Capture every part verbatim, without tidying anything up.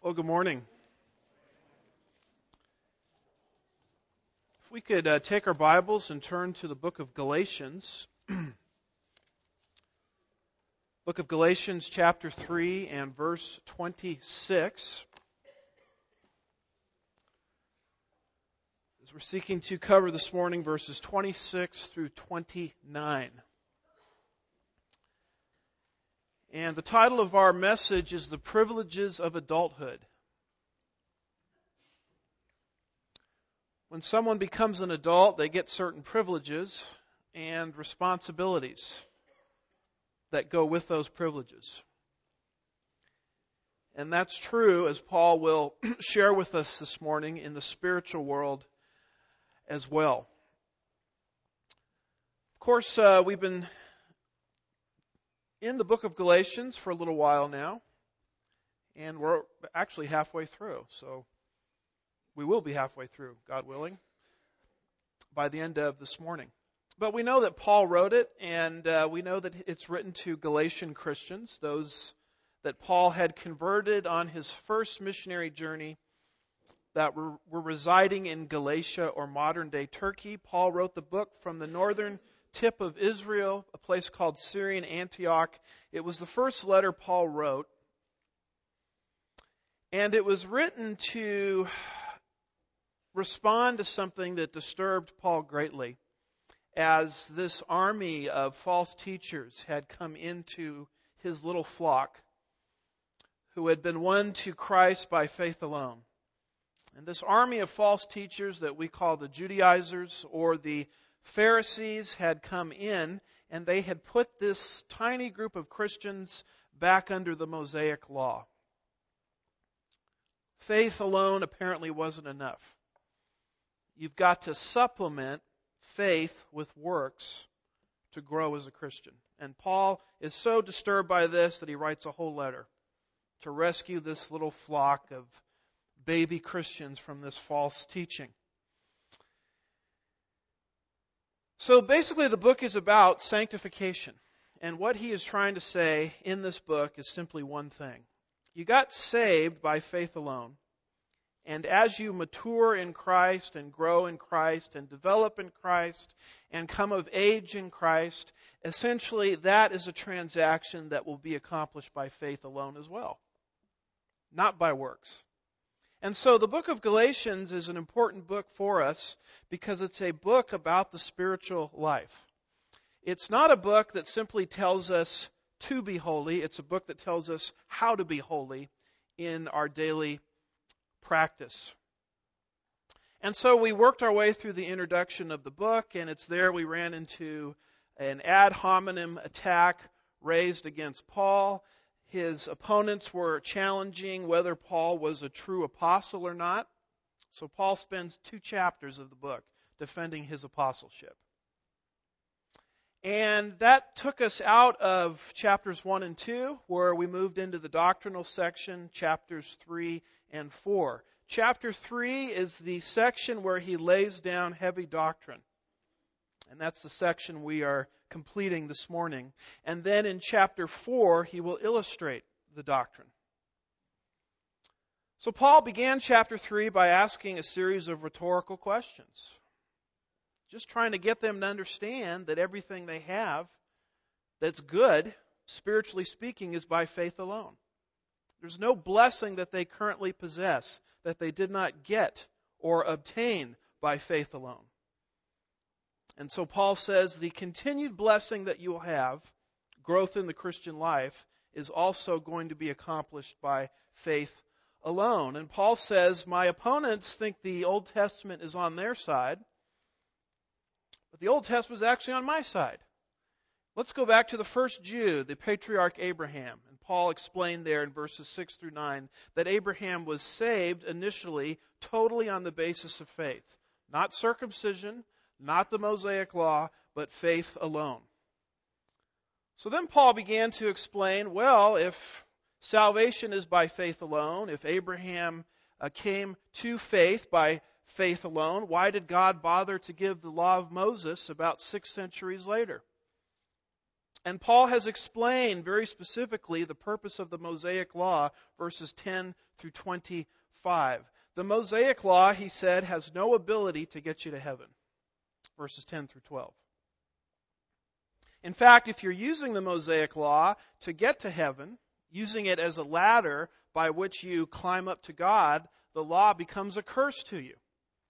Well, good morning. If we could uh, take our Bibles and turn to the book of Galatians. Book of Galatians chapter three and verse twenty-six. As we're seeking to cover this morning verses twenty-six through twenty-nine. And the title of our message is The Privileges of Adulthood. When someone becomes an adult, they get certain privileges and responsibilities that go with those privileges. And that's true, as Paul will share with us this morning, in the spiritual world as well. Of course, uh, we've been in the book of Galatians for a little while now, and we're actually halfway through, so we will be halfway through, God willing, by the end of this morning. But we know that Paul wrote it, and uh, we know that it's written to Galatian Christians, those that Paul had converted on his first missionary journey that were, were residing in Galatia or modern-day Turkey. Paul wrote the book from the northern tip of Israel, a place called Syrian Antioch. It was the first letter Paul wrote, and it was written to respond to something that disturbed Paul greatly, as this army of false teachers had come into his little flock, who had been won to Christ by faith alone. And this army of false teachers that we call the Judaizers or the Pharisees had come in, and they had put this tiny group of Christians back under the Mosaic law. Faith alone apparently wasn't enough. You've got to supplement faith with works to grow as a Christian. And Paul is so disturbed by this that he writes a whole letter to rescue this little flock of baby Christians from this false teaching. So basically the book is about sanctification. And what he is trying to say in this book is simply one thing. You got saved by faith alone. And as you mature in Christ and grow in Christ and develop in Christ and come of age in Christ, essentially that is a transaction that will be accomplished by faith alone as well, not by works. And so the book of Galatians is an important book for us because it's a book about the spiritual life. It's not a book that simply tells us to be holy. It's a book that tells us how to be holy in our daily practice. And so we worked our way through the introduction of the book, and it's there we ran into an ad hominem attack raised against Paul. His opponents were challenging whether Paul was a true apostle or not. So Paul spends two chapters of the book defending his apostleship. And that took us out of chapters one and two, where we moved into the doctrinal section, chapters three and four. Chapter three is the section where he lays down heavy doctrine. And that's the section we are completing this morning. And then in chapter four, he will illustrate the doctrine. So Paul began chapter three by asking a series of rhetorical questions, just trying to get them to understand that everything they have that's good, spiritually speaking, is by faith alone. There's no blessing that they currently possess that they did not get or obtain by faith alone. And so Paul says the continued blessing that you will have, growth in the Christian life, is also going to be accomplished by faith alone. And Paul says, my opponents think the Old Testament is on their side, but the Old Testament is actually on my side. Let's go back to the first Jew, the patriarch Abraham. And Paul explained there in verses six through nine that Abraham was saved initially totally on the basis of faith. Not circumcision, not the Mosaic law, but faith alone. So then Paul began to explain, well, if salvation is by faith alone, if Abraham uh, came to faith by faith alone, why did God bother to give the law of Moses about six centuries later? And Paul has explained very specifically the purpose of the Mosaic Law, verses ten through twenty-five. The Mosaic Law, he said, has no ability to get you to heaven, verses ten through twelve. In fact, if you're using the Mosaic Law to get to heaven, using it as a ladder by which you climb up to God, the law becomes a curse to you.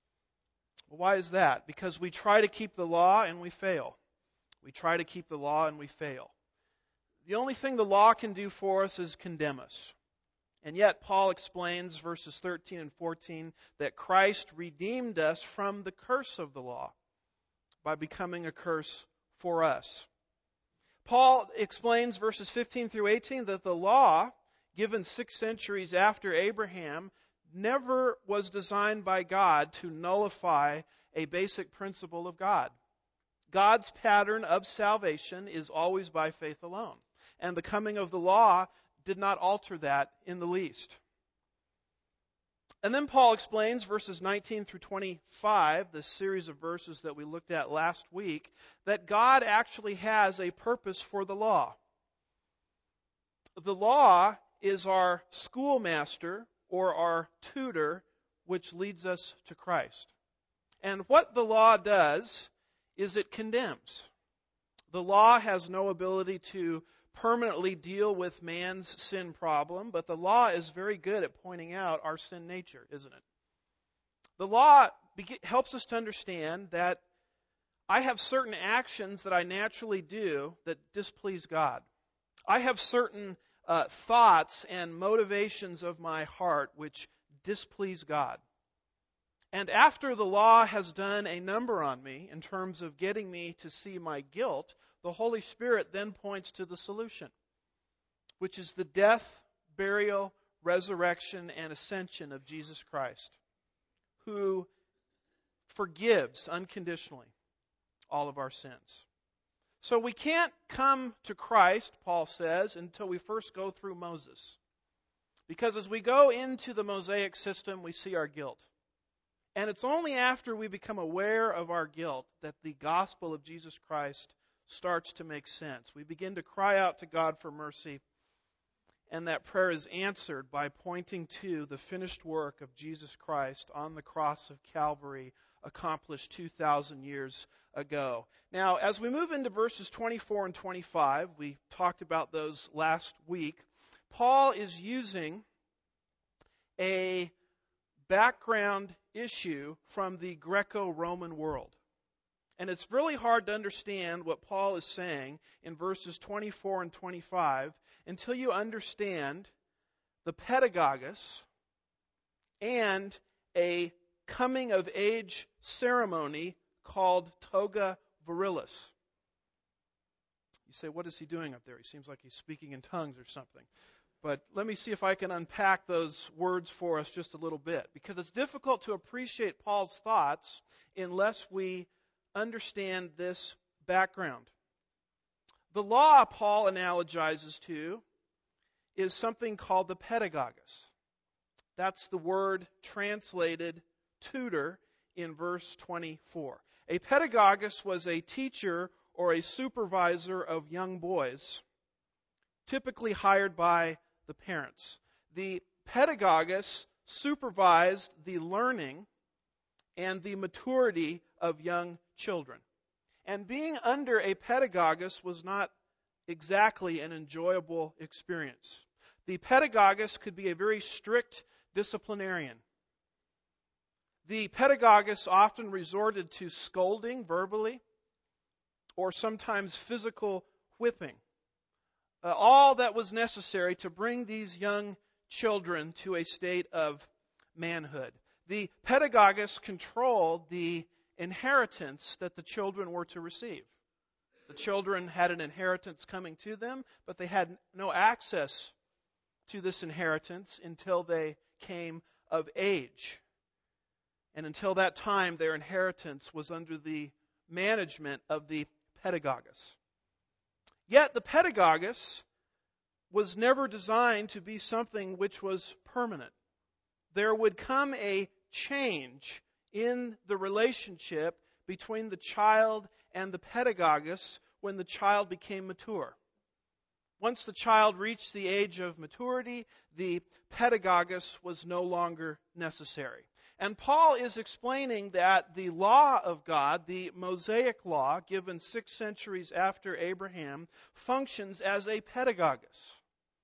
Why is that? Because we try to keep the law and we fail. We try to keep the law and we fail. The only thing the law can do for us is condemn us. And yet Paul explains, verses thirteen and fourteen, that Christ redeemed us from the curse of the law by becoming a curse for us. Paul explains, verses fifteen through eighteen, that the law, given six centuries after Abraham, never was designed by God to nullify a basic principle of God. God's pattern of salvation is always by faith alone. And the coming of the law did not alter that in the least. And then Paul explains, verses nineteen through twenty-five, this series of verses that we looked at last week, that God actually has a purpose for the law. The law is our schoolmaster or our tutor, which leads us to Christ. And what the law does is it condemns. The law has no ability to permanently deal with man's sin problem, but the law is very good at pointing out our sin nature, isn't it? The law be- helps us to understand that I have certain actions that I naturally do that displease God. I have certain uh, thoughts and motivations of my heart which displease God. And after the law has done a number on me in terms of getting me to see my guilt, the Holy Spirit then points to the solution, which is the death, burial, resurrection, and ascension of Jesus Christ, who forgives unconditionally all of our sins. So we can't come to Christ, Paul says, until we first go through Moses. Because as we go into the Mosaic system, we see our guilt. And it's only after we become aware of our guilt that the gospel of Jesus Christ starts to make sense. We begin to cry out to God for mercy, and that prayer is answered by pointing to the finished work of Jesus Christ on the cross of Calvary, accomplished two thousand years ago. Now, as we move into verses twenty-four and twenty-five, we talked about those last week, Paul is using a background issue from the Greco-Roman world. And it's really hard to understand what Paul is saying in verses twenty-four and twenty-five until you understand the pedagogus and a coming-of-age ceremony called toga virilis. You say, what is he doing up there? He seems like he's speaking in tongues or something. But let me see if I can unpack those words for us just a little bit, because it's difficult to appreciate Paul's thoughts unless we understand this background. The law Paul analogizes to is something called the pedagogus. That's the word translated tutor in verse twenty-four. A pedagogus was a teacher or a supervisor of young boys, typically hired by the parents. The pedagogus supervised the learning and the maturity of young children. And being under a pedagogus was not exactly an enjoyable experience. The pedagogus could be a very strict disciplinarian. The pedagogus often resorted to scolding verbally or sometimes physical whipping. Uh, all that was necessary to bring these young children to a state of manhood. The pedagogus controlled the inheritance that the children were to receive. The children had an inheritance coming to them, but they had no access to this inheritance until they came of age. And until that time, their inheritance was under the management of the pedagogus. Yet the pedagogus was never designed to be something which was permanent. There would come a change in the relationship between the child and the pedagogus when the child became mature. Once the child reached the age of maturity, the pedagogos was no longer necessary. And Paul is explaining that the law of God, the Mosaic law, given six centuries after Abraham, functions as a pedagogos.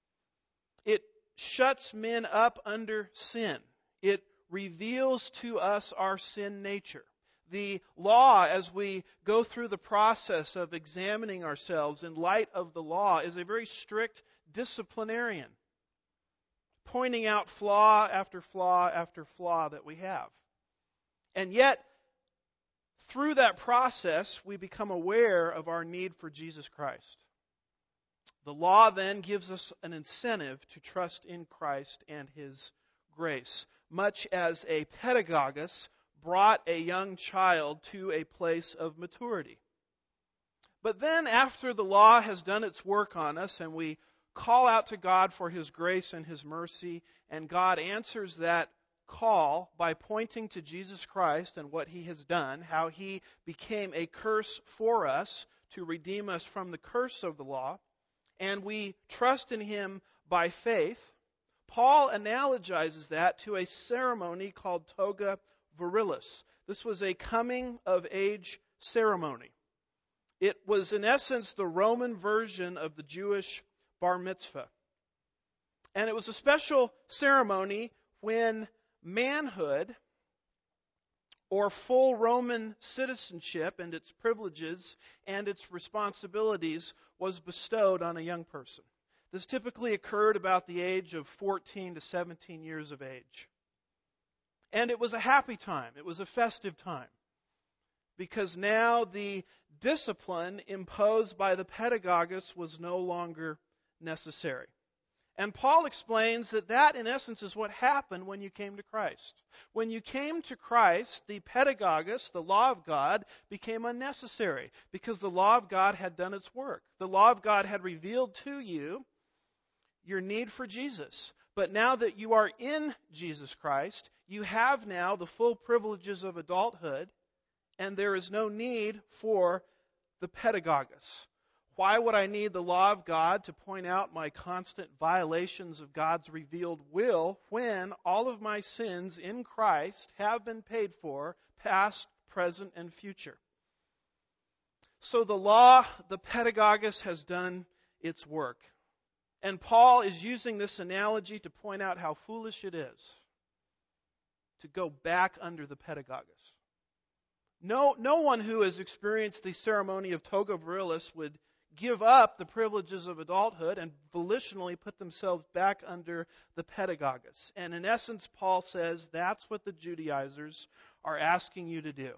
It shuts men up under sin. It reveals to us our sin nature. The law, as we go through the process of examining ourselves in light of the law, is a very strict disciplinarian, pointing out flaw after flaw after flaw that we have. And yet, through that process, we become aware of our need for Jesus Christ. The law then gives us an incentive to trust in Christ and His grace, much as a pedagogos brought a young child to a place of maturity. But then after the law has done its work on us and we call out to God for His grace and His mercy, and God answers that call by pointing to Jesus Christ and what He has done, how He became a curse for us to redeem us from the curse of the law, and we trust in Him by faith, Paul analogizes that to a ceremony called toga virilis. This was a coming-of-age ceremony. It was, in essence, the Roman version of the Jewish bar mitzvah. And it was a special ceremony when manhood, or full Roman citizenship and its privileges and its responsibilities, was bestowed on a young person. This typically occurred about the age of fourteen to seventeen years of age. And it was a happy time. It was a festive time. Because now the discipline imposed by the pedagogos was no longer necessary. And Paul explains that that, in essence, is what happened when you came to Christ. When you came to Christ, the pedagogos, the law of God, became unnecessary because the law of God had done its work. The law of God had revealed to you your need for Jesus. But now that you are in Jesus Christ, you have now the full privileges of adulthood, and there is no need for the pedagogos. Why would I need the law of God to point out my constant violations of God's revealed will when all of my sins in Christ have been paid for, past, present, and future? So the law, the pedagogos, has done its work. And Paul is using this analogy to point out how foolish it is to go back under the pedagogos. No, no one who has experienced the ceremony of toga virilis would give up the privileges of adulthood and volitionally put themselves back under the pedagogos. And in essence, Paul says that's what the Judaizers are asking you to do.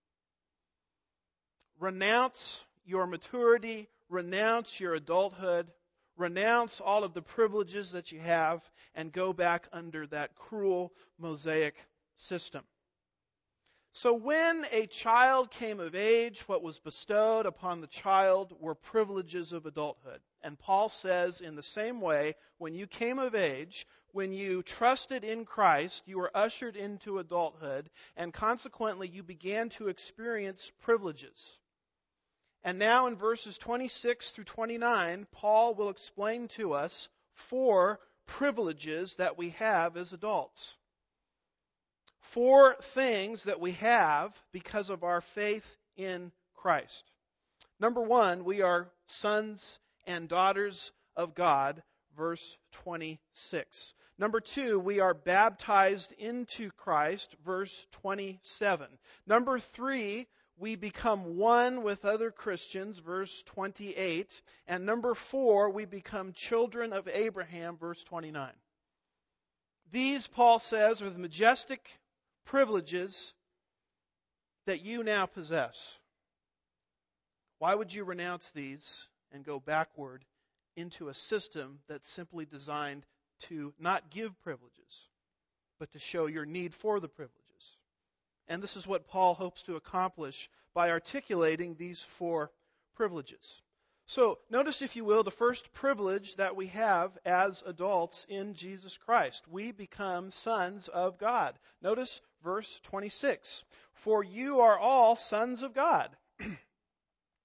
Renounce your maturity, renounce your adulthood, renounce all of the privileges that you have, and go back under that cruel Mosaic system. So when a child came of age, what was bestowed upon the child were privileges of adulthood. And Paul says, in the same way, when you came of age, when you trusted in Christ, you were ushered into adulthood, and consequently you began to experience privileges. And now in verses twenty-six through twenty-nine, Paul will explain to us four privileges that we have as adults. Four things that we have because of our faith in Christ. Number one, we are sons and daughters of God, verse twenty-six. Number two, we are baptized into Christ, verse twenty-seven. Number three, we become one with other Christians, verse twenty-eight. And number four, we become children of Abraham, verse twenty-nine. These, Paul says, are the majestic privileges that you now possess. Why would you renounce these and go backward into a system that's simply designed to not give privileges, but to show your need for the privileges? And this is what Paul hopes to accomplish by articulating these four privileges. So, notice, if you will, the first privilege that we have as adults in Jesus Christ. We become sons of God. Notice verse twenty-six. For you are all sons of God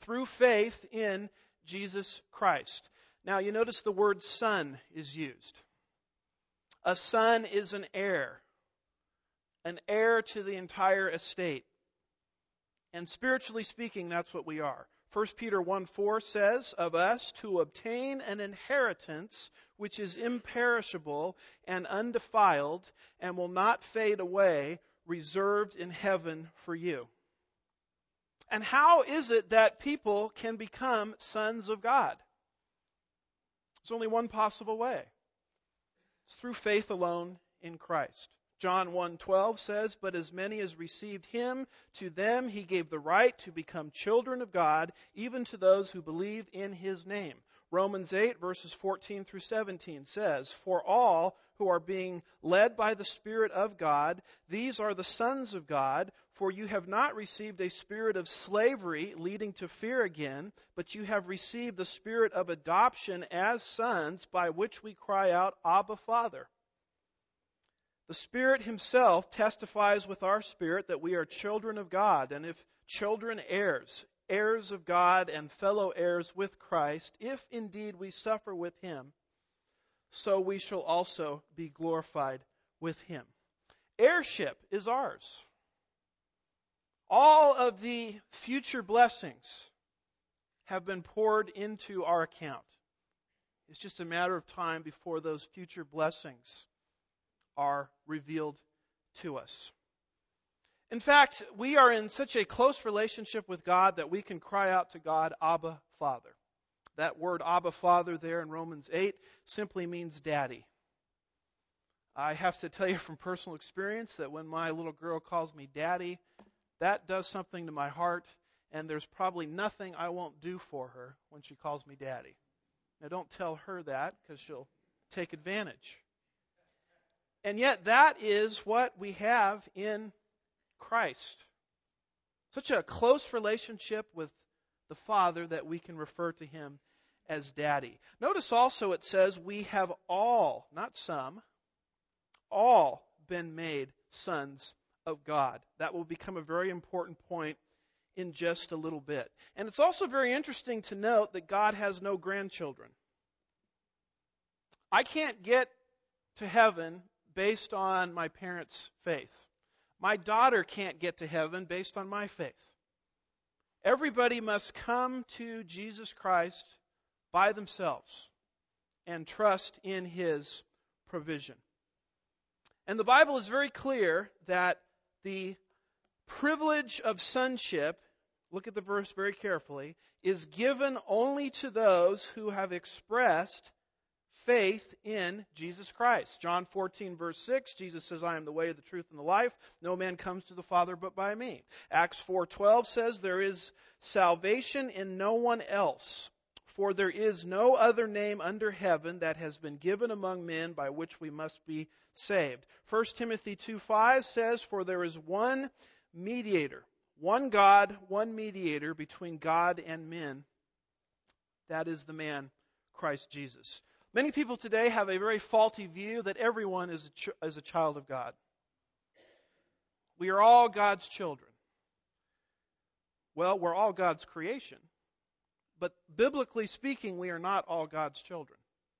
through faith in Jesus Christ. Now, you notice the word son is used. A son is an heir, an heir to the entire estate. And spiritually speaking, that's what we are. First Peter one four says of us, to obtain an inheritance which is imperishable and undefiled and will not fade away, reserved in heaven for you. And how is it that people can become sons of God? There's only one possible way. It's through faith alone in Christ. John one twelve says, but as many as received him, to them he gave the right to become children of God, even to those who believe in his name. Romans eight, verses fourteen through seventeen says, for all who are being led by the Spirit of God, these are the sons of God, for you have not received a spirit of slavery leading to fear again, but you have received the spirit of adoption as sons, by which we cry out, Abba, Father. The Spirit himself testifies with our spirit that we are children of God, and if children, heirs, heirs of God and fellow heirs with Christ, if indeed we suffer with him, so we shall also be glorified with him. Heirship is ours. All of the future blessings have been poured into our account. It's just a matter of time before those future blessings are revealed to us. In fact, we are in such a close relationship with God that we can cry out to God, Abba, Father. That word Abba, Father there in Romans eight simply means daddy. I have to tell you from personal experience that when my little girl calls me daddy, that does something to my heart, and there's probably nothing I won't do for her when she calls me daddy. Now, don't tell her that, because she'll take advantage. And yet that is what we have in Christ. Such a close relationship with the Father that we can refer to him as Daddy. Notice also it says we have all, not some, all been made sons of God. That will become a very important point in just a little bit. And it's also very interesting to note that God has no grandchildren. I can't get to heaven based on my parents' faith. My daughter can't get to heaven based on my faith. Everybody must come to Jesus Christ by themselves and trust in his provision. And the Bible is very clear that the privilege of sonship, look at the verse very carefully, is given only to those who have expressed faith in Jesus Christ. John fourteen, verse six, Jesus says, I am the way, the truth, and the life. No man comes to the Father but by me. Acts four twelve says, there is salvation in no one else, for there is no other name under heaven that has been given among men by which we must be saved. First Timothy two five says, for there is one mediator, one God, one mediator between God and men. That is the man, Christ Jesus. Many people today have a very faulty view that everyone is a, ch- is a child of God. We are all God's children. Well, we're all God's creation. But biblically speaking, we are not all God's children.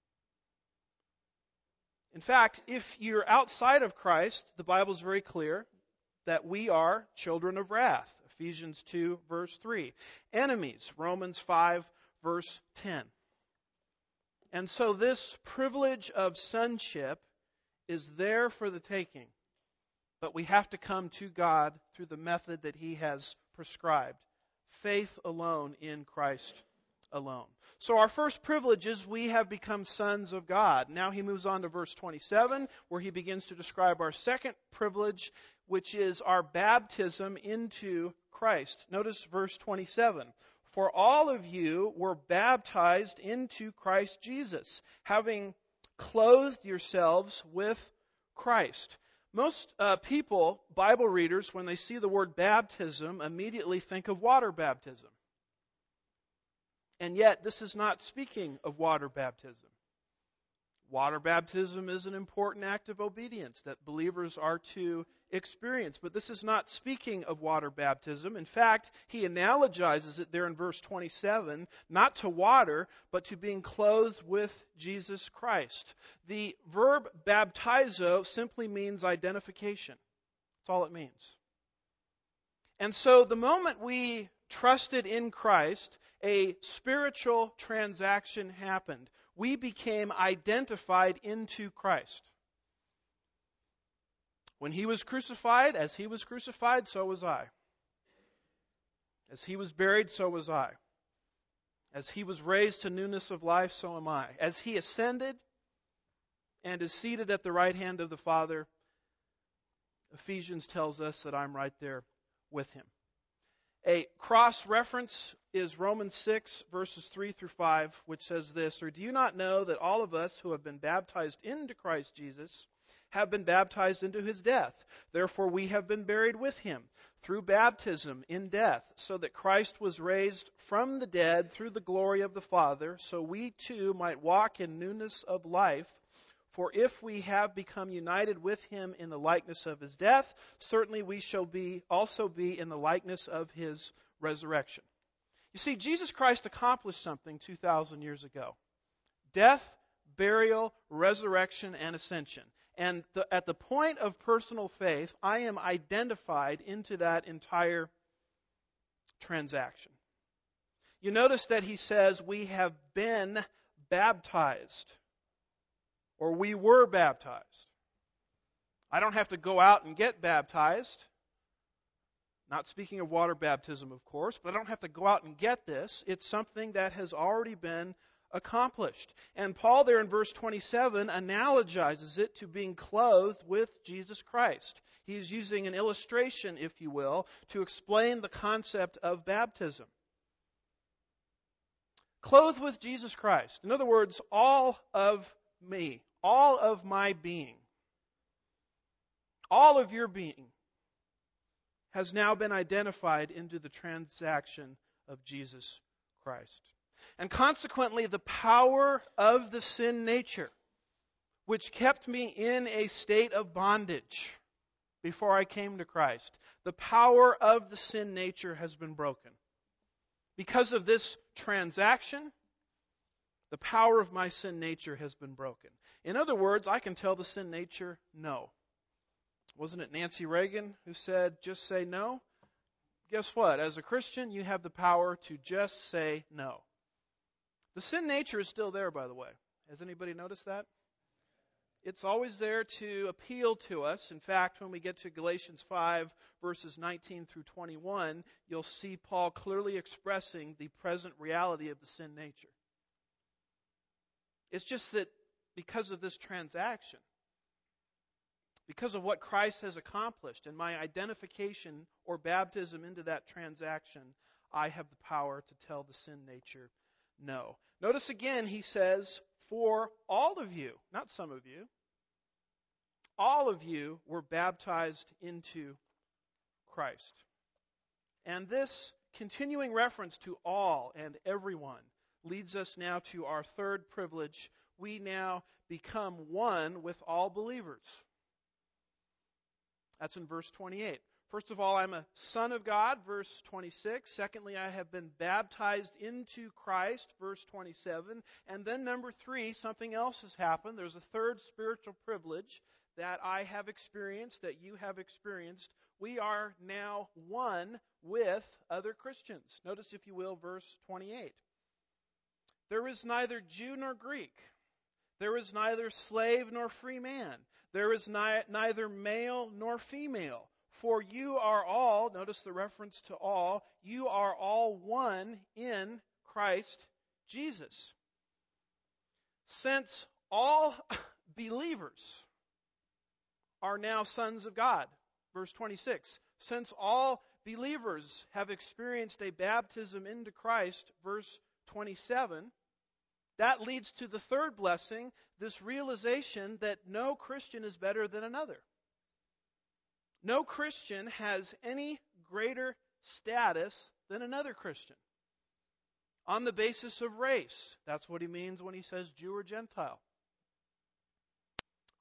In fact, if you're outside of Christ, the Bible is very clear that we are children of wrath. Ephesians two, verse three. Enemies, Romans five, verse ten. And so this privilege of sonship is there for the taking. But we have to come to God through the method that he has prescribed. Faith alone in Christ alone. So our first privilege is we have become sons of God. Now he moves on to verse twenty-seven, where he begins to describe our second privilege, which is our baptism into Christ. Notice verse twenty-seven. For all of you were baptized into Christ Jesus, having clothed yourselves with Christ. Most uh, people, Bible readers, when they see the word baptism, immediately think of water baptism. And yet, this is not speaking of water baptism. Water baptism is an important act of obedience that believers are to experience. But this is not speaking of water baptism. In fact, he analogizes it there in verse twenty-seven, not to water, but to being clothed with Jesus Christ. The verb baptizo simply means identification. That's all it means. And so the moment we trusted in Christ, a spiritual transaction happened. We became identified into Christ. When he was crucified, as he was crucified, so was I. As he was buried, so was I. As he was raised to newness of life, so am I. As he ascended and is seated at the right hand of the Father, Ephesians tells us that I'm right there with him. A cross-reference is Romans six, verses three through five, which says this, "Or do you not know that all of us who have been baptized into Christ Jesus have been baptized into his death? Therefore we have been buried with him through baptism in death, so that Christ was raised from the dead through the glory of the Father, so we too might walk in newness of life. For if we have become united with him in the likeness of his death, certainly we shall be also be in the likeness of his resurrection." You see, Jesus Christ accomplished something two thousand years ago. Death, burial, resurrection, and ascension. And the, at the point of personal faith, I am identified into that entire transaction. You notice that he says we have been baptized. Or we were baptized. I don't have to go out and get baptized. Not speaking of water baptism, of course, but I don't have to go out and get this. It's something that has already been accomplished. And Paul there in verse twenty-seven analogizes it to being clothed with Jesus Christ. He is using an illustration, if you will, to explain the concept of baptism. Clothed with Jesus Christ. In other words, all of me, all of my being, all of your being has now been identified into the transaction of Jesus Christ. And consequently, the power of the sin nature, which kept me in a state of bondage before I came to Christ, the power of the sin nature has been broken. Because of this transaction, the power of my sin nature has been broken. In other words, I can tell the sin nature no. Wasn't it Nancy Reagan who said, just say no? Guess what? As a Christian, you have the power to just say no. The sin nature is still there, by the way. Has anybody noticed that? It's always there to appeal to us. In fact, when we get to Galatians five, verses nineteen through twenty-one, you'll see Paul clearly expressing the present reality of the sin nature. It's just that because of this transaction, because of what Christ has accomplished and my identification or baptism into that transaction, I have the power to tell the sin nature no. Notice again, he says, for all of you, not some of you, all of you were baptized into Christ. And this continuing reference to all and everyone leads us now to our third privilege. We now become one with all believers. That's in verse twenty-eight. First of all, I'm a son of God, verse twenty-six. Secondly, I have been baptized into Christ, verse twenty-seven. And then number three, something else has happened. There's a third spiritual privilege that I have experienced, that you have experienced. We are now one with other Christians. Notice, if you will, verse twenty-eight. There is neither Jew nor Greek. There is neither slave nor free man. There is ni- neither male nor female. For you are all, notice the reference to all, you are all one in Christ Jesus. Since all believers are now sons of God, verse twenty-six. Since all believers have experienced a baptism into Christ, verse twenty-seven, that leads to the third blessing, this realization that no Christian is better than another. No Christian has any greater status than another Christian. On the basis of race. That's what he means when he says Jew or Gentile.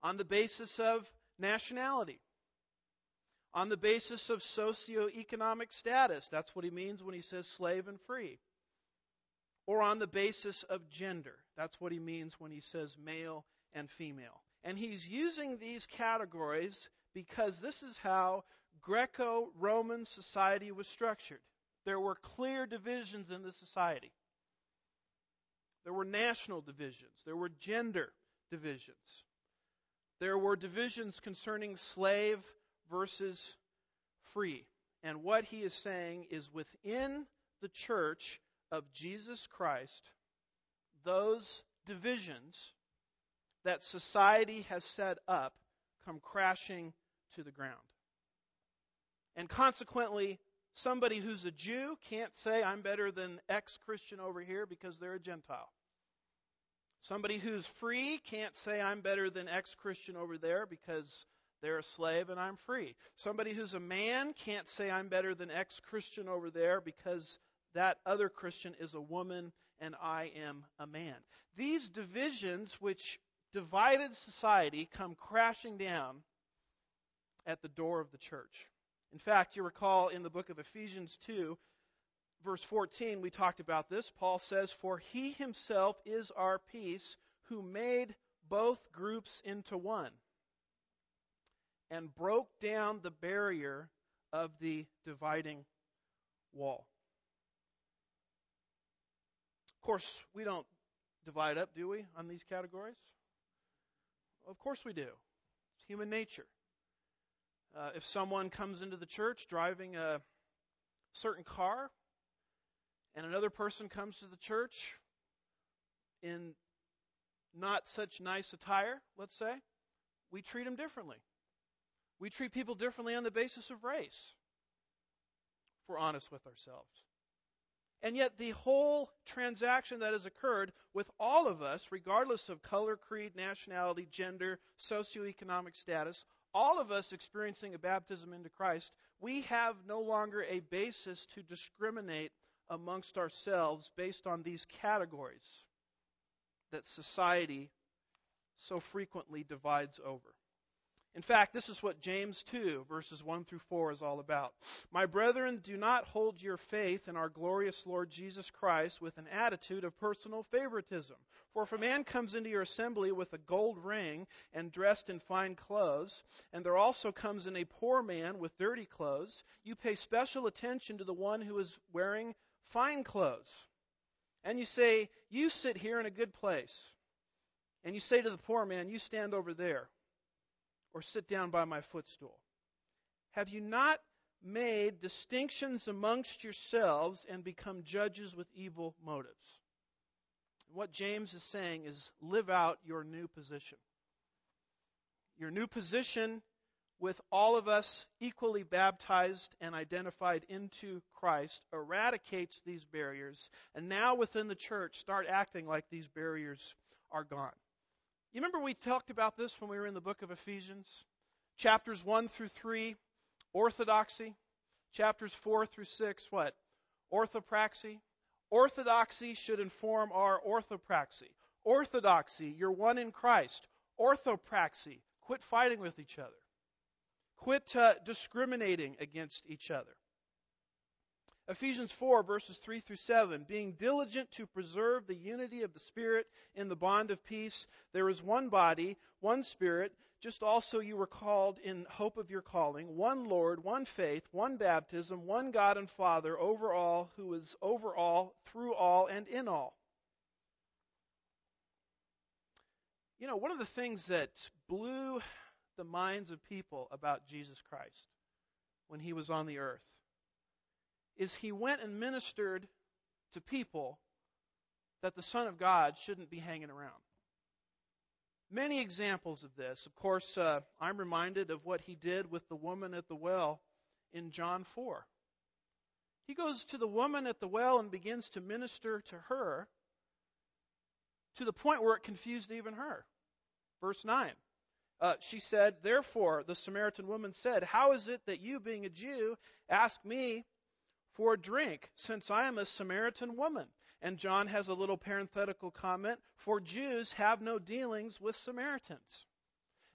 on the basis of nationality, on the basis of socioeconomic status. That's what he means when he says slave and free. Or on the basis of gender. That's what he means when he says male and female. And he's using these categories because this is how Greco-Roman society was structured. There were clear divisions in the society. There were national divisions. There were gender divisions. There were divisions concerning slave versus free. And what he is saying is within the church of Jesus Christ, those divisions that society has set up come crashing to the ground. And consequently, somebody who's a Jew can't say, I'm better than X-Christian over here because they're a Gentile. Somebody who's free can't say, I'm better than X-Christian over there because they're a slave and I'm free. Somebody who's a man can't say, I'm better than X-Christian over there because that other Christian is a woman and I am a man. These divisions which divided society come crashing down at the door of the church. In fact, you recall in the book of Ephesians two, verse fourteen, we talked about this. Paul says, for he himself is our peace, who made both groups into one and broke down the barrier of the dividing wall. Of course, we don't divide up, do we, on these categories? Of course we do. It's human nature. Uh, if someone comes into the church driving a certain car, and another person comes to the church in not such nice attire, let's say, we treat them differently. We treat people differently on the basis of race, if we're honest with ourselves. And yet the whole transaction that has occurred with all of us, regardless of color, creed, nationality, gender, socioeconomic status, all of us experiencing a baptism into Christ, we have no longer a basis to discriminate amongst ourselves based on these categories that society so frequently divides over. In fact, this is what James two, verses one through four is all about. My brethren, do not hold your faith in our glorious Lord Jesus Christ with an attitude of personal favoritism. For if a man comes into your assembly with a gold ring and dressed in fine clothes, and there also comes in a poor man with dirty clothes, you pay special attention to the one who is wearing fine clothes. And you say, you sit here in a good place. And you say to the poor man, you stand over there, or sit down by my footstool. Have you not made distinctions amongst yourselves and become judges with evil motives? What James is saying is live out your new position. Your new position with all of us equally baptized and identified into Christ eradicates these barriers, and now within the church start acting like these barriers are gone. You remember we talked about this when we were in the book of Ephesians? Chapters one through three, orthodoxy. Chapters four through six, what? Orthopraxy. Orthodoxy should inform our orthopraxy. Orthodoxy, you're one in Christ. Orthopraxy, quit fighting with each other. Quit uh, discriminating against each other. Ephesians four, verses three through seven, being diligent to preserve the unity of the Spirit in the bond of peace. There is one body, one Spirit, just also you were called in hope of your calling, one Lord, one faith, one baptism, one God and Father over all, who is over all, through all, and in all. You know, one of the things that blew the minds of people about Jesus Christ when he was on the earth is he went and ministered to people that the Son of God shouldn't be hanging around. Many examples of this. Of course, uh, I'm reminded of what he did with the woman at the well in John four. He goes to the woman at the well and begins to minister to her to the point where it confused even her. Verse nine. Uh, she said, therefore, the Samaritan woman said, how is it that you, being a Jew, ask me for a drink, since I am a Samaritan woman? And John has a little parenthetical comment, for Jews have no dealings with Samaritans.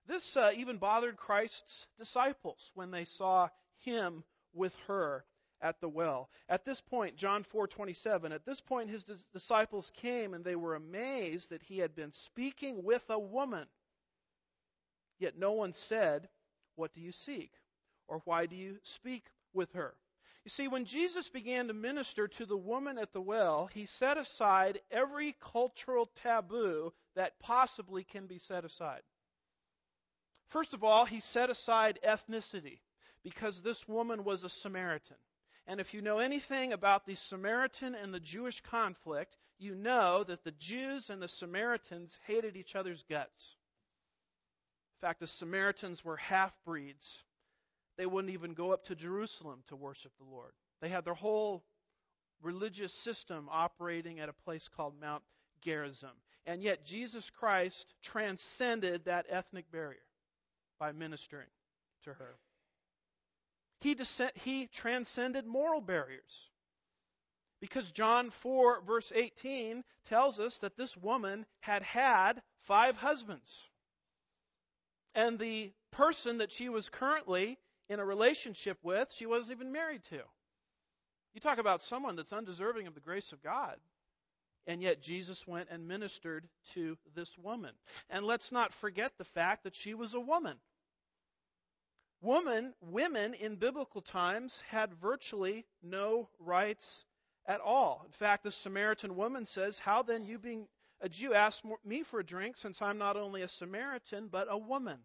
This uh, even bothered Christ's disciples when they saw him with her at the well. At this point, John four twenty-seven, at this point his dis- disciples came and they were amazed that he had been speaking with a woman. Yet no one said, "What do you seek?" or "Why do you speak with her?" You see, when Jesus began to minister to the woman at the well, he set aside every cultural taboo that possibly can be set aside. First of all, he set aside ethnicity because this woman was a Samaritan. And if you know anything about the Samaritan and the Jewish conflict, you know that the Jews and the Samaritans hated each other's guts. In fact, the Samaritans were half-breeds. They wouldn't even go up to Jerusalem to worship the Lord. They had their whole religious system operating at a place called Mount Gerizim. And yet Jesus Christ transcended that ethnic barrier by ministering to her. He, descend, he transcended moral barriers. Because John four, verse eighteen, tells us that this woman had had five husbands. And the person that she was currently in a relationship with, she wasn't even married to. You talk about someone that's undeserving of the grace of God. And yet Jesus went and ministered to this woman. And let's not forget the fact that she was a woman. Woman, women in biblical times had virtually no rights at all. In fact, the Samaritan woman says, "How then, you being a Jew, ask me for a drink, since I'm not only a Samaritan, but a woman?"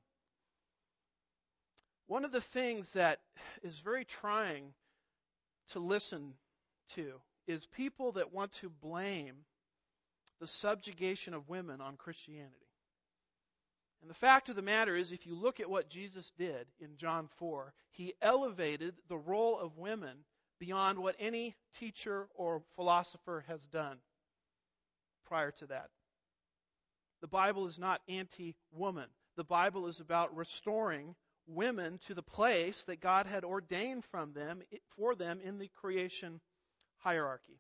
One of the things that is very trying to listen to is people that want to blame the subjugation of women on Christianity. And the fact of the matter is, if you look at what Jesus did in John four, he elevated the role of women beyond what any teacher or philosopher has done prior to that. The Bible is not anti-woman. The Bible is about restoring women to the place that God had ordained from them for them in the creation hierarchy.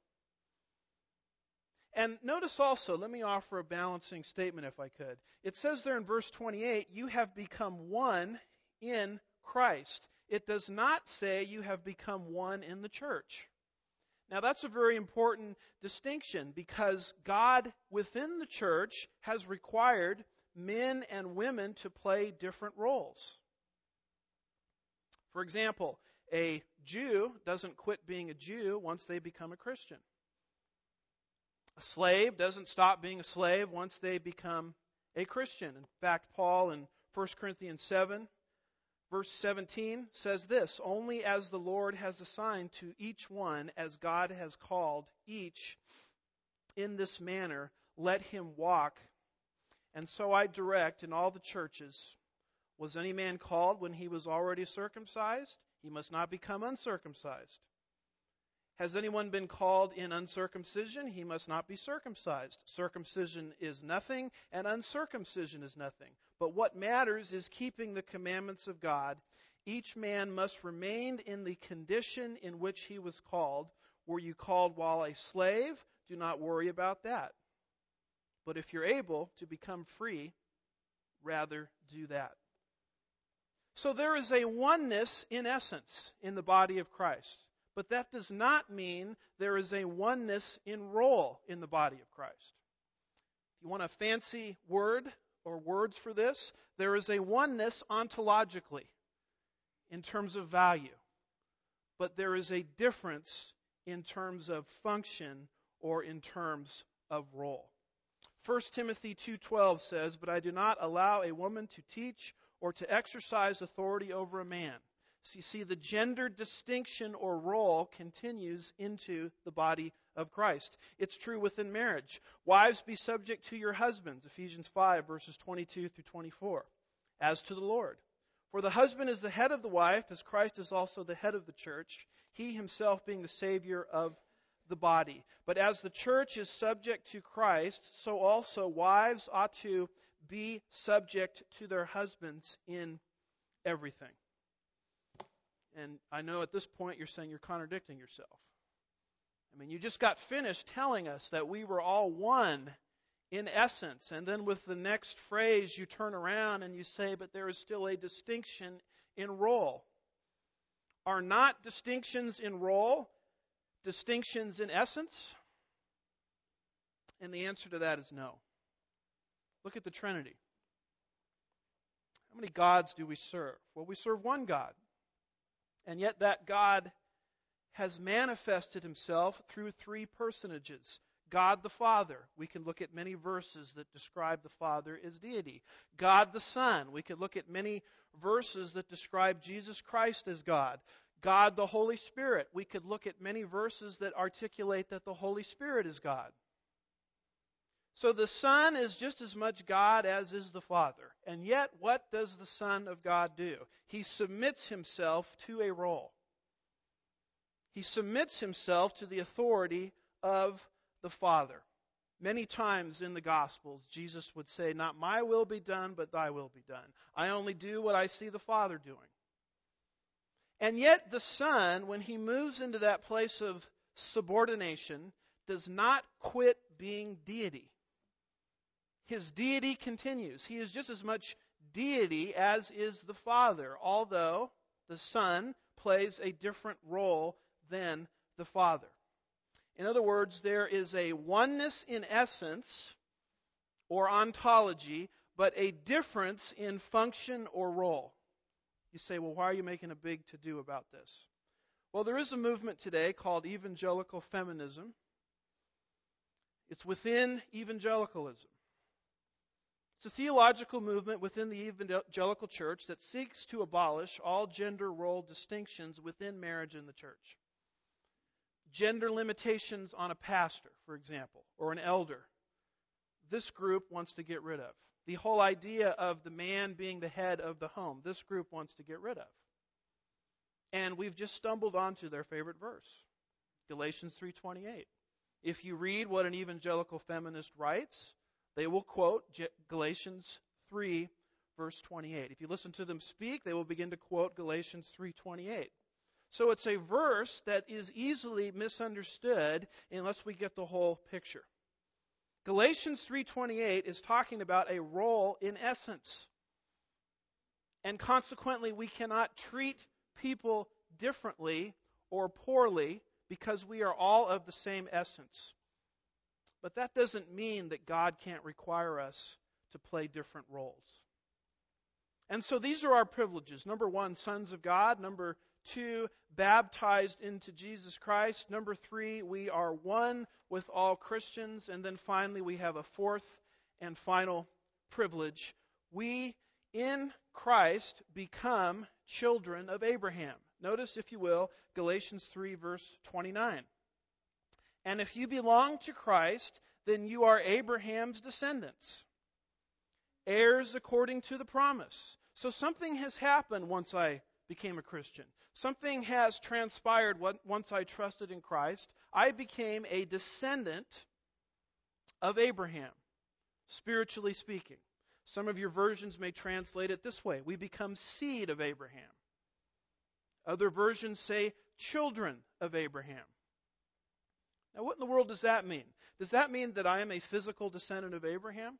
And notice also, let me offer a balancing statement if I could. It says there in verse twenty-eight, "You have become one in Christ." It does not say you have become one in the church. Now that's a very important distinction because God within the church has required men and women to play different roles. For example, a Jew doesn't quit being a Jew once they become a Christian. A slave doesn't stop being a slave once they become a Christian. In fact, Paul in First Corinthians seven, verse seventeen says this, "Only as the Lord has assigned to each one, as God has called each in this manner, let him walk. And so I direct in all the churches. Was any man called when he was already circumcised? He must not become uncircumcised. Has anyone been called in uncircumcision? He must not be circumcised. Circumcision is nothing, and uncircumcision is nothing. But what matters is keeping the commandments of God. Each man must remain in the condition in which he was called. Were you called while a slave? Do not worry about that. But if you're able to become free, rather do that." So there is a oneness in essence in the body of Christ. But that does not mean there is a oneness in role in the body of Christ. If you want a fancy word or words for this, there is a oneness ontologically in terms of value. But there is a difference in terms of function or in terms of role. First Timothy two twelve says, "But I do not allow a woman to teach or to exercise authority over a man." So you see, the gender distinction or role continues into the body of Christ. It's true within marriage. Wives, be subject to your husbands, Ephesians five, verses twenty-two through twenty-four, as to the Lord. For the husband is the head of the wife, as Christ is also the head of the church, he himself being the Savior of the body. But as the church is subject to Christ, so also wives ought to be subject to their husbands in everything. And I know at this point you're saying you're contradicting yourself. I mean, you just got finished telling us that we were all one in essence. And then with the next phrase, you turn around and you say, but there is still a distinction in role. Are not distinctions in role distinctions in essence? And the answer to that is no. Look at the Trinity. How many gods do we serve? Well, we serve one God. And yet that God has manifested himself through three personages. God the Father. We can look at many verses that describe the Father as deity. God the Son. We could look at many verses that describe Jesus Christ as God. God the Holy Spirit. We could look at many verses that articulate that the Holy Spirit is God. So the Son is just as much God as is the Father. And yet, what does the Son of God do? He submits himself to a role. He submits himself to the authority of the Father. Many times in the Gospels, Jesus would say, not my will be done, but thy will be done. I only do what I see the Father doing. And yet the Son, when he moves into that place of subordination, does not quit being deity. His deity continues. He is just as much deity as is the Father, although the Son plays a different role than the Father. In other words, there is a oneness in essence or ontology, but a difference in function or role. You say, well, why are you making a big to-do about this? Well, there is a movement today called evangelical feminism. It's within evangelicalism. It's a theological movement within the evangelical church that seeks to abolish all gender role distinctions within marriage in the church. Gender limitations on a pastor, for example, or an elder. This group wants to get rid of. The whole idea of the man being the head of the home, this group wants to get rid of. And we've just stumbled onto their favorite verse, Galatians three twenty-eight. If you read what an evangelical feminist writes, they will quote Galatians three, verse twenty-eight. If you listen to them speak, they will begin to quote Galatians three twenty-eight. So it's a verse that is easily misunderstood unless we get the whole picture. Galatians three twenty-eight is talking about a role in essence. And consequently, we cannot treat people differently or poorly because we are all of the same essence. But that doesn't mean that God can't require us to play different roles. And so these are our privileges. Number one, sons of God. Number two, baptized into Jesus Christ. Number three, we are one with all Christians. And then finally, we have a fourth and final privilege. We, in Christ, become children of Abraham. Notice, if you will, Galatians three, verse twenty-nine. And if you belong to Christ, then you are Abraham's descendants, heirs according to the promise. So something has happened once I became a Christian. Something has transpired once I trusted in Christ. I became a descendant of Abraham, spiritually speaking. Some of your versions may translate it this way. We become seed of Abraham. Other versions say children of Abraham. Now, what in the world does that mean? Does that mean that I am a physical descendant of Abraham?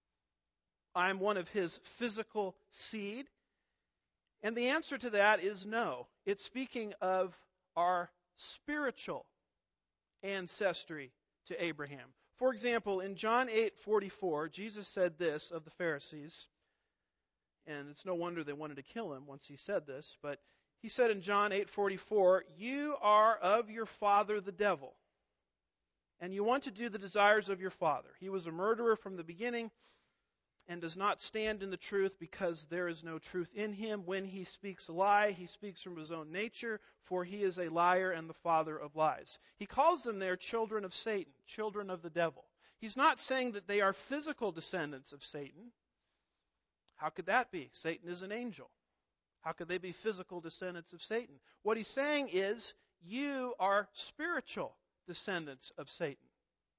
I am one of his physical seed? And the answer to that is no. It's speaking of our spiritual ancestry to Abraham. For example, in John eight forty-four, Jesus said this of the Pharisees, and it's no wonder they wanted to kill him once he said this, but he said in John eight forty-four, "You are of your father the devil, and you want to do the desires of your father. He was a murderer from the beginning and does not stand in the truth because there is no truth in him. When he speaks a lie, he speaks from his own nature, for he is a liar and the father of lies." He calls them there children of Satan, children of the devil. He's not saying that they are physical descendants of Satan. How could that be? Satan is an angel. How could they be physical descendants of Satan? What he's saying is, you are spiritual descendants of Satan.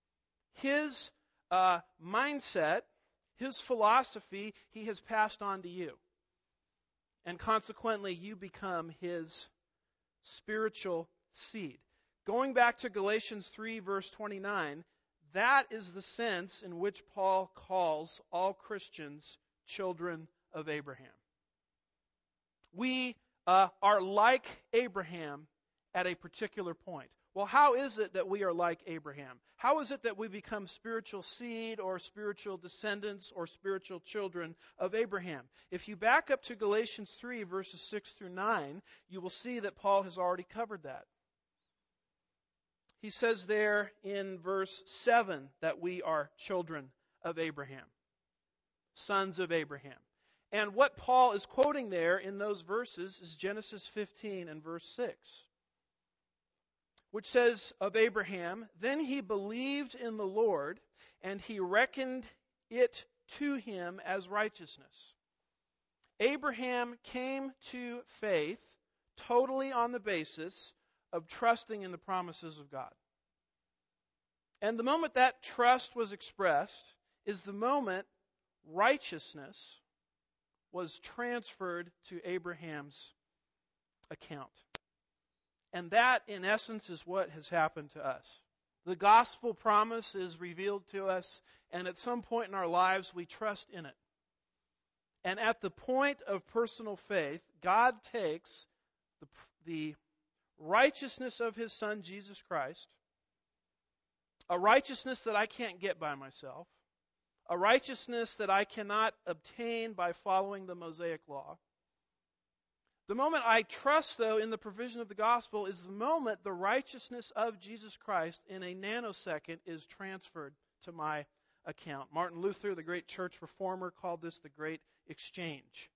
His uh, mindset, his philosophy, he has passed on to you. And consequently, you become his spiritual seed. Going back to Galatians three, verse twenty-nine, That is the sense in which Paul calls all Christians children of Abraham. We uh, are like Abraham at a particular point. Well, how is it that we are like Abraham? How is it that we become spiritual seed or spiritual descendants or spiritual children of Abraham? If you back up to Galatians three, verses six through nine, you will see that Paul has already covered that. He says there in verse seven that we are children of Abraham, sons of Abraham. And what Paul is quoting there in those verses is Genesis fifteen and verse six, which says of Abraham, "Then he believed in the Lord, and he reckoned it to him as righteousness." Abraham came to faith totally on the basis of trusting in the promises of God. And the moment that trust was expressed is the moment righteousness was transferred to Abraham's account. And that, in essence, is what has happened to us. The gospel promise is revealed to us, and at some point in our lives, we trust in it. And at the point of personal faith, God takes the, the righteousness of His Son, Jesus Christ, a righteousness that I can't get by myself, a righteousness that I cannot obtain by following the Mosaic law. The moment I trust, though, in the provision of the gospel is the moment the righteousness of Jesus Christ in a nanosecond is transferred to my account. Martin Luther, the great church reformer, called this the great exchange.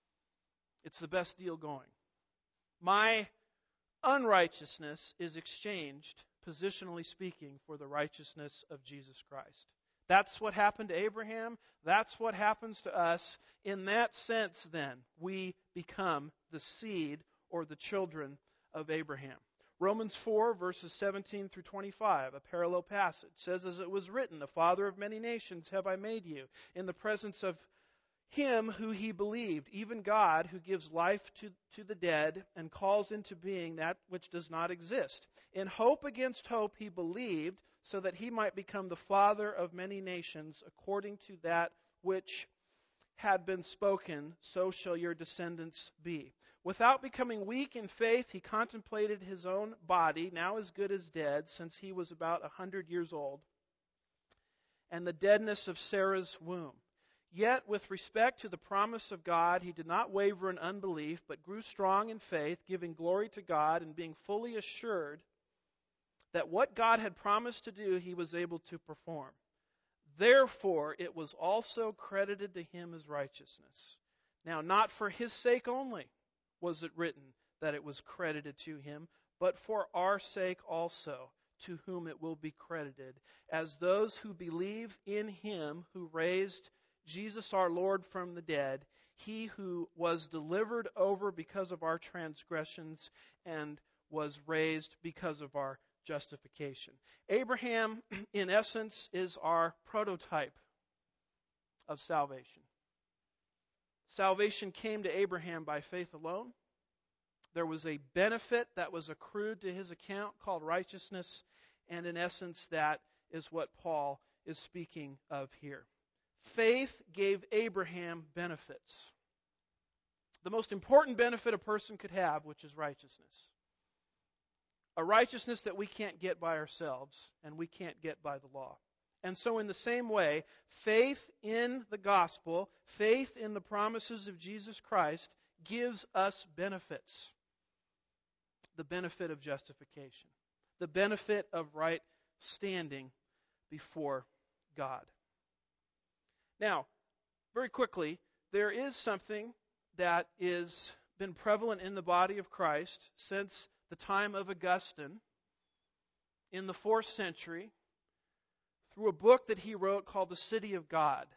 It's the best deal going. My unrighteousness is exchanged, positionally speaking, for the righteousness of Jesus Christ. That's what happened to Abraham. That's what happens to us. In that sense, then, we become the seed or the children of Abraham. Romans four, verses seventeen through twenty-five, a parallel passage, says, "As it was written, the father of many nations have I made you, in the presence of him who he believed, even God, who gives life to, to the dead and calls into being that which does not exist. In hope against hope he believed, so that he might become the father of many nations, according to that which had been spoken, so shall your descendants be. Without becoming weak in faith, he contemplated his own body, now as good as dead, since he was about a hundred years old, and the deadness of Sarah's womb. Yet, with respect to the promise of God, he did not waver in unbelief, but grew strong in faith, giving glory to God, and being fully assured that what God had promised to do, he was able to perform. Therefore, it was also credited to him as righteousness. Now, not for his sake only was it written that it was credited to him, but for our sake also, to whom it will be credited, as those who believe in him who raised Jesus our Lord from the dead, he who was delivered over because of our transgressions and was raised because of our justification. Abraham, in essence, is our prototype of salvation. Salvation came to Abraham by faith alone. There was a benefit that was accrued to his account called righteousness, and in essence, that is what Paul is speaking of here. Faith gave Abraham benefits. The most important benefit a person could have, which is righteousness. A righteousness that we can't get by ourselves, and we can't get by the law. And so in the same way, faith in the gospel, faith in the promises of Jesus Christ, gives us benefits. The benefit of justification. The benefit of right standing before God. Now, very quickly, there is something that has been prevalent in the body of Christ since the time of Augustine in the fourth century through a book that he wrote called The City of God.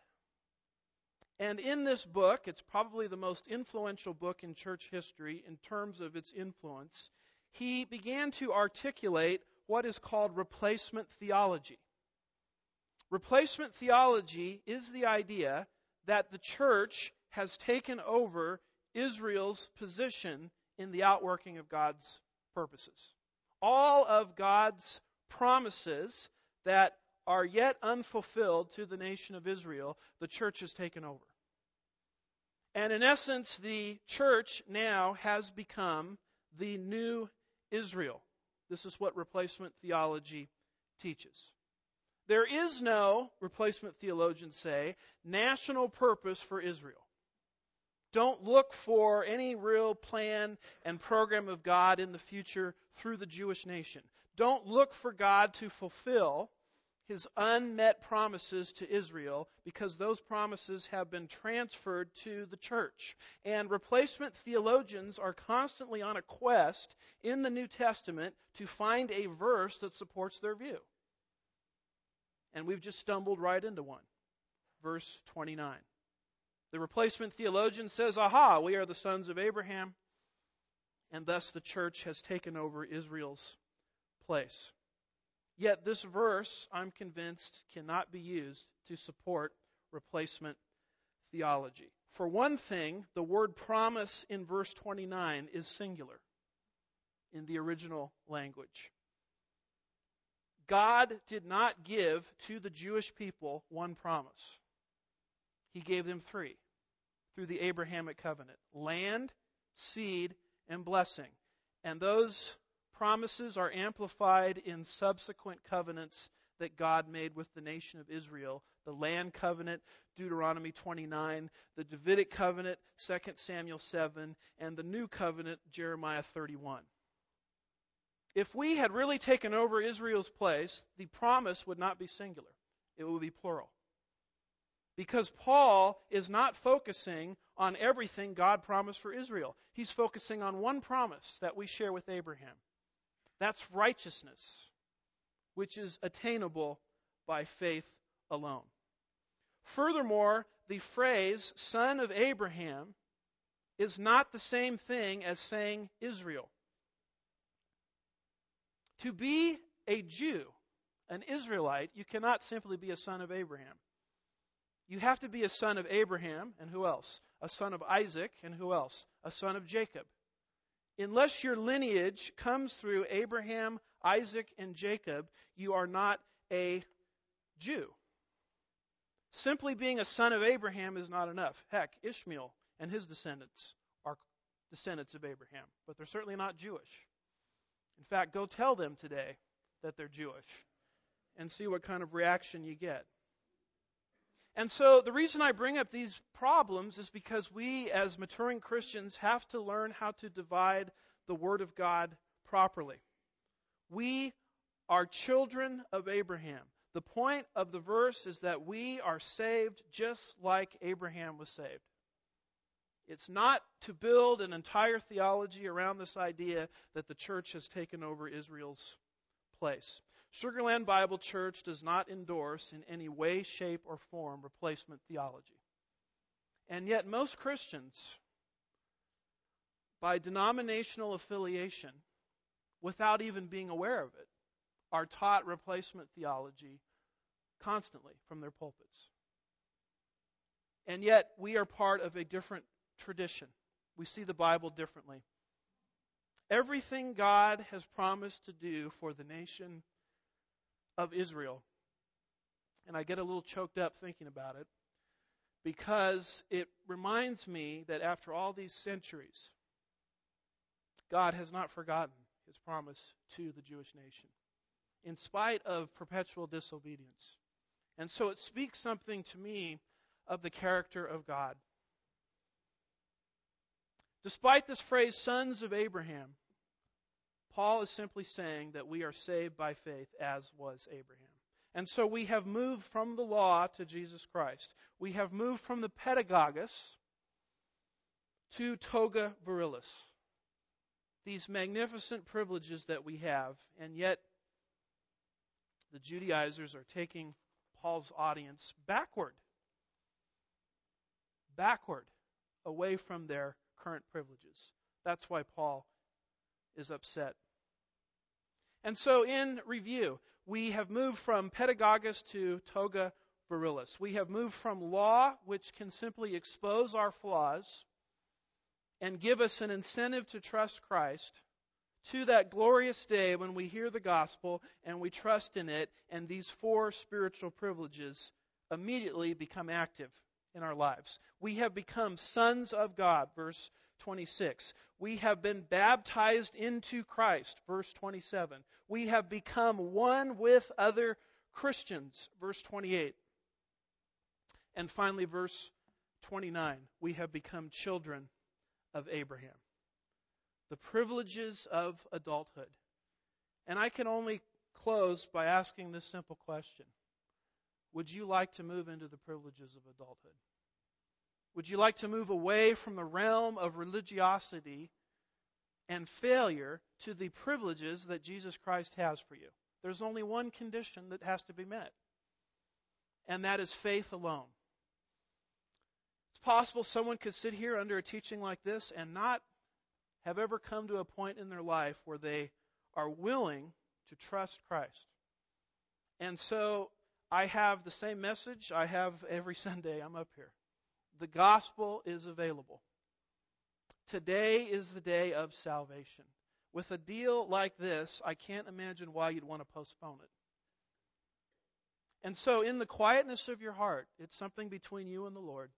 And in this book, it's probably the most influential book in church history in terms of its influence, he began to articulate what is called replacement theology. Replacement theology is the idea that the church has taken over Israel's position in the outworking of God's purposes. All of God's promises that are yet unfulfilled to the nation of Israel, the church has taken over. And in essence, the church now has become the new Israel. This is what replacement theology teaches. There is no, replacement theologians say, national purpose for Israel. Don't look for any real plan and program of God in the future through the Jewish nation. Don't look for God to fulfill His unmet promises to Israel, because those promises have been transferred to the church. And replacement theologians are constantly on a quest in the New Testament to find a verse that supports their view. And we've just stumbled right into one. Verse twenty-nine. The replacement theologian says, aha, we are the sons of Abraham, and thus the church has taken over Israel's place. Yet this verse, I'm convinced, cannot be used to support replacement theology. For one thing, the word promise in verse twenty-nine is singular in the original language. God did not give to the Jewish people one promise. He gave them three through the Abrahamic covenant: land, seed, and blessing. And those promises are amplified in subsequent covenants that God made with the nation of Israel. The land covenant, Deuteronomy twenty-nine, the Davidic covenant, Second Samuel seven, and the new covenant, Jeremiah thirty-one. If we had really taken over Israel's place, the promise would not be singular. It would be plural. Because Paul is not focusing on everything God promised for Israel. He's focusing on one promise that we share with Abraham. That's righteousness, which is attainable by faith alone. Furthermore, the phrase son of Abraham is not the same thing as saying Israel. To be a Jew, an Israelite, you cannot simply be a son of Abraham. You have to be a son of Abraham, and who else? A son of Isaac, and who else? A son of Jacob. Unless your lineage comes through Abraham, Isaac, and Jacob, you are not a Jew. Simply being a son of Abraham is not enough. Heck, Ishmael and his descendants are descendants of Abraham, but they're certainly not Jewish. In fact, go tell them today that they're Jewish and see what kind of reaction you get. And so the reason I bring up these problems is because we, as maturing Christians, have to learn how to divide the Word of God properly. We are children of Abraham. The point of the verse is that we are saved just like Abraham was saved. It's not to build an entire theology around this idea that the church has taken over Israel's place. Sugar Land Bible Church does not endorse in any way, shape, or form replacement theology. And yet most Christians, by denominational affiliation, without even being aware of it, are taught replacement theology constantly from their pulpits. And yet we are part of a different tradition. We see the Bible differently. Everything God has promised to do for the nation of Israel, and I get a little choked up thinking about it, because it reminds me that after all these centuries, God has not forgotten His promise to the Jewish nation, in spite of perpetual disobedience. And so it speaks something to me of the character of God. Despite this phrase, sons of Abraham, Paul is simply saying that we are saved by faith, as was Abraham. And so we have moved from the law to Jesus Christ. We have moved from the pedagogos to toga virilis. These magnificent privileges that we have, and yet the Judaizers are taking Paul's audience backward. Backward, away from their current privileges. That's why Paul is upset. And so in review, we have moved from pedagogos to toga virilis. We have moved from law, which can simply expose our flaws and give us an incentive to trust Christ, to that glorious day when we hear the gospel and we trust in it, and these four spiritual privileges immediately become active in our lives. We have become sons of God, verse twenty-six. We have been baptized into Christ, verse twenty-seven. We have become one with other Christians, verse twenty-eight. And finally, verse twenty-nine, we have become children of Abraham. The privileges of adulthood. And I can only close by asking this simple question. Would you like to move into the privileges of adulthood? Would you like to move away from the realm of religiosity and failure to the privileges that Jesus Christ has for you? There's only one condition that has to be met, and that is faith alone. It's possible someone could sit here under a teaching like this and not have ever come to a point in their life where they are willing to trust Christ. And so I have the same message I have every Sunday I'm up here. The gospel is available. Today is the day of salvation. With a deal like this, I can't imagine why you'd want to postpone it. And so in the quietness of your heart, it's something between you and the Lord.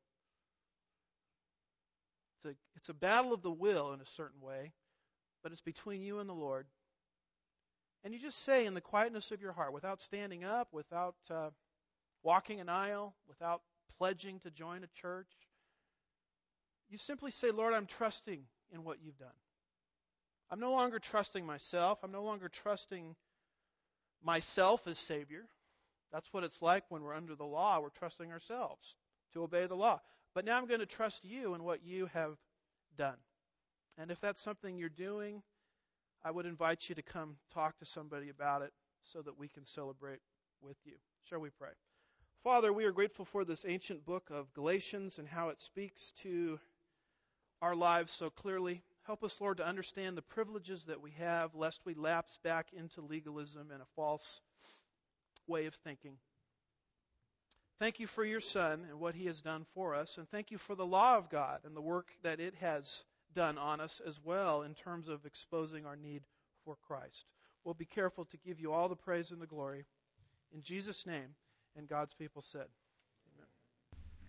It's a, it's a battle of the will in a certain way, but it's between you and the Lord. And you just say in the quietness of your heart, without standing up, without uh, walking an aisle, without pledging to join a church, you simply say, Lord, I'm trusting in what you've done. I'm no longer trusting myself. I'm no longer trusting myself as Savior. That's what it's like when we're under the law. We're trusting ourselves to obey the law. But now I'm going to trust you in what you have done. And if that's something you're doing, I would invite you to come talk to somebody about it so that we can celebrate with you. Shall we pray? Father, we are grateful for this ancient book of Galatians and how it speaks to our lives so clearly. Help us, Lord, to understand the privileges that we have, lest we lapse back into legalism and a false way of thinking. Thank you for your Son and what he has done for us, and thank you for the law of God and the work that it has done on us as well in terms of exposing our need for Christ. We'll be careful to give you all the praise and the glory. In Jesus' name, and God's people said.